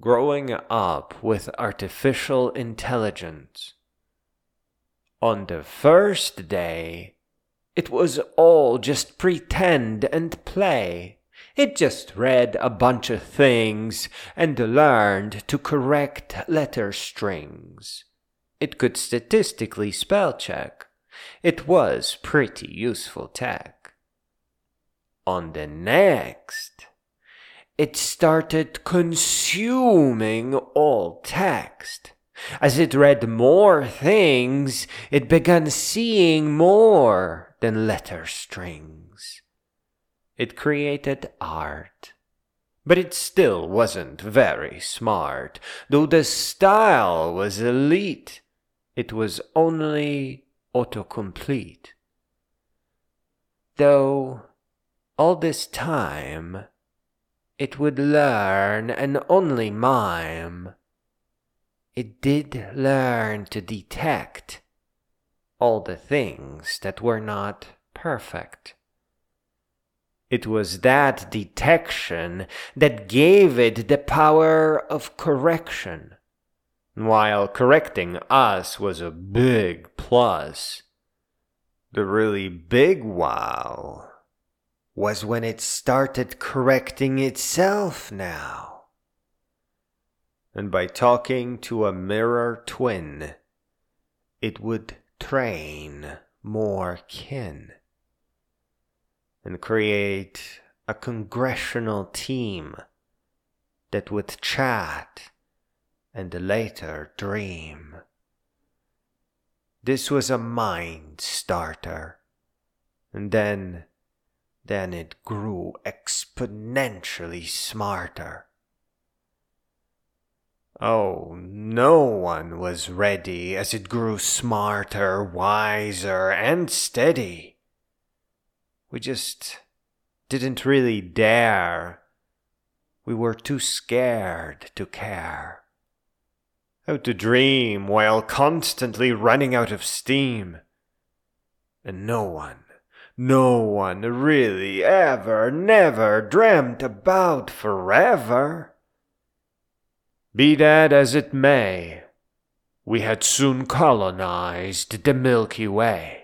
growing up with artificial intelligence. On the first day, it was all just pretend and play. It just read a bunch of things and learned to correct letter strings. It could statistically spell check. It was pretty useful tech. On the next, it started consuming all text. As it read more things, it began seeing more than letter strings. It created art, but it still wasn't very smart. Though the style was elite, it was only autocomplete. Though all this time, it would learn and only mime. It did learn to detect all the things that were not perfect. It was that detection that gave it the power of correction. While correcting us was a big plus, the really big wow was when it started correcting itself now. And by talking to a mirror twin, it would train more kin and create a congressional team that would chat and later dream. This was a mind starter, and then it grew exponentially smarter. Oh, no one was ready as it grew smarter, wiser, and steady. We just didn't really dare. We were too scared to care. How to dream while constantly running out of steam. And no one really ever, never dreamt about forever. Be that as it may, we had soon colonized the Milky Way.